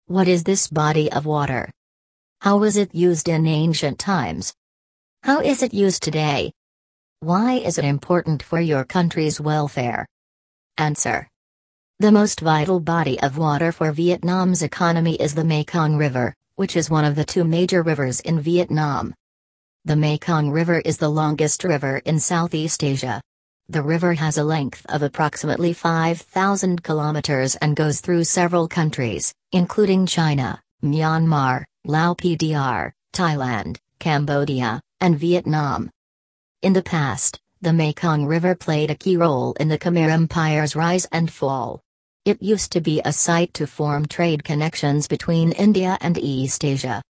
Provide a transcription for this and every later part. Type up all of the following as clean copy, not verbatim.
What is this body of water? How was it used in ancient times? How is it used today? Why is it important for your country's welfare? Answer. The most vital body of water for Vietnam's economy is the Mekong River, which is one of the two major rivers in Vietnam. The Mekong River is the longest river in Southeast Asia. The river has a length of approximately 5,000 kilometers and goes through several countries, including China, Myanmar, Laos PDR, Thailand, Cambodia, and Vietnam. In the past, the Mekong River played a key role in the Khmer Empire's rise and fall. It used to be a site to form trade connections between India and East Asia.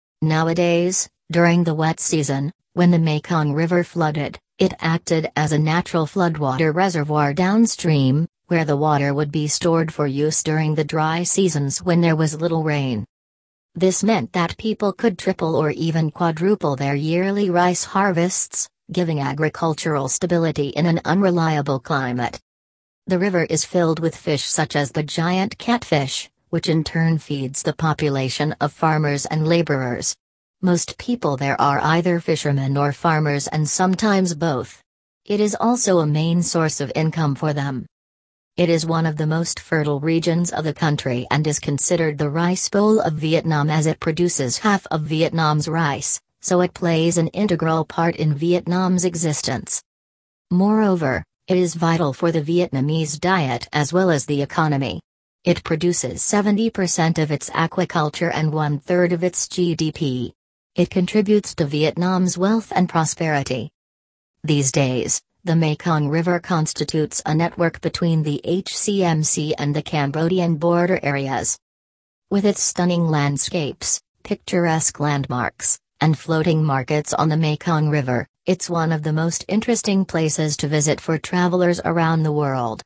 Nowadays, during the wet season, when the Mekong River flooded, it acted as a natural floodwater reservoir downstream, where the water would be stored for use during the dry seasons when there was little rain. This meant that people could triple or even quadruple their yearly rice harvests, giving agricultural stability in an unreliable climate. The river is filled with fish such as the giant catfish, which in turn feeds the population of farmers and laborers. Most people there are either fishermen or farmers and sometimes both. It is also a main source of income for them. It is one of the most fertile regions of the country and is considered the rice bowl of Vietnam as it produces half of Vietnam's rice, so it plays an integral part in Vietnam's existence. Moreover, it is vital for the Vietnamese diet as well as the economy. It produces 70% of its aquaculture and 1/3 of its GDP. It contributes to Vietnam's wealth and prosperity. These days, the Mekong River constitutes a network between the HCMC and the Cambodian border areas. With its stunning landscapes, picturesque landmarks, and floating markets on the Mekong River, it's one of the most interesting places to visit for travelers around the world.